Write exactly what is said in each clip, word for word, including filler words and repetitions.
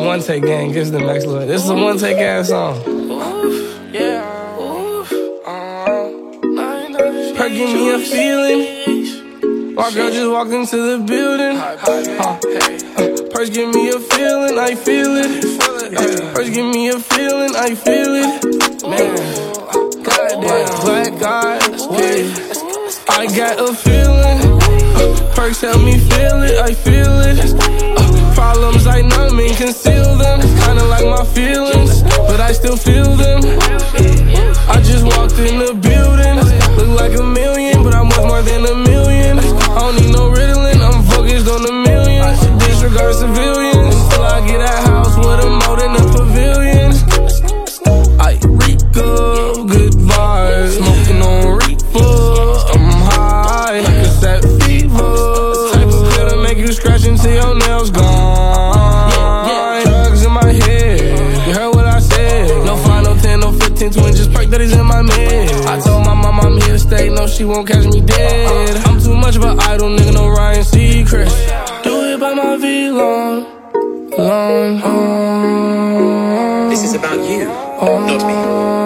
one take gang. This is the next level. This is a one take ass song. Oof, yeah. Oof, uh, Her give me a feeling. My girl just walked into the building. Uh, Purse give me a feeling, I feel it. Uh, Purse give me a feeling, I feel it. Man, goddamn, black eyes, yeah. I got a feeling. Uh, Perks help me feel it, I feel it. Uh, problems I numbing, conceal them. Kinda like my feelings, but I still feel them. I just walked in the building. Look like a million, but I'm worth more than a million. I don't need no Ritalin, I'm focused on the millions. Disregard civilians till I get a house with a moat in the pavilion. I reek of good vibes, smoking on reefer. I'm high, like a set fever. Type of pill to make you scratch until your nails gone. Drugs in my head, you heard what I said. No five, no ten, no fifteen, twin, just perk that is in my mid. I told my mom I'm here to stay, no she won't catch me dead. I'm too much of an idol, nigga, no Ryan Seacrest. Do it by my V long, long, long. This is about you, not me.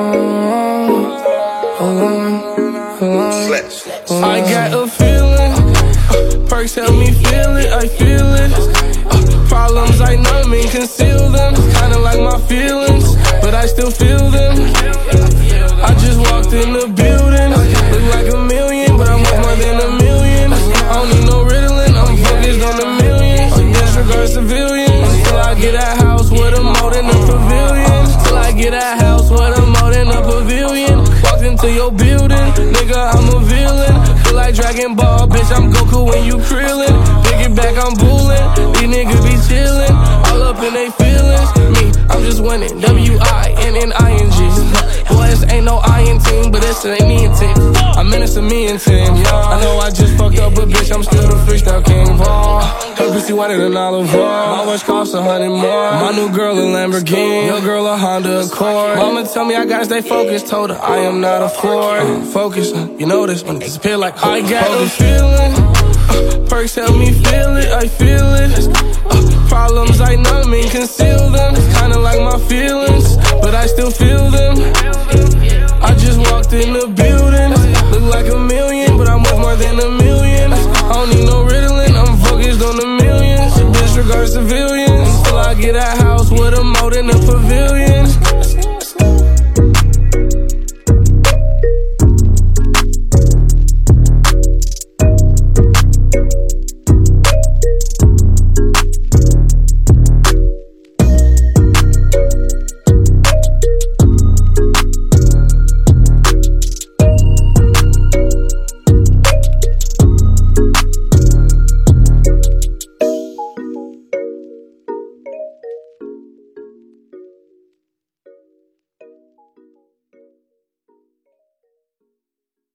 Flex. I got a feeling. Uh, perks help me feel it, I feel it. Uh, problems I numbing, conceal them. Kinda like my feelings, but I still feel them. I just walked in the building. Look like a million, but I'm worth more than a million. I don't need no Ritalin, I'm focused on the millions. Disregard civilians till I get a house with a moat in the pavilion. Till I get a house with a moat in the pavilion. Walked into your building, nigga, I'm a villain. Feel like Dragon Ball, bitch, I'm Goku when you krillin'. Pick it back, I'm bullin'. These niggas be chillin', all up in they feelings. Me, I'm just winning, W I N N I N G. Boy, this ain't no iron team, but this ain't me and team. I'm menace to me and team, yeah. I know I just fucked up, but bitch, I'm still the freestyle king Paul. Her pussy whiter than olive oil. My watch costs a hundred more. My new girl a Lamborghini, your girl a Honda Accord. Mama tell me I gotta stay focused, told her I am not a Ford. Focus, you know this when it disappear like I got a feeling. Uh, perks help me feel it, I feel it. Uh, problems I numbing, conceal them. Kinda like my feelings, but I still feel them. I just walked in the building. Look like a million, but I'm worth more than a million. I don't need no Ritalin, I'm focused on the millions. Disregard civilians till I get a house with a moat in the pavilion.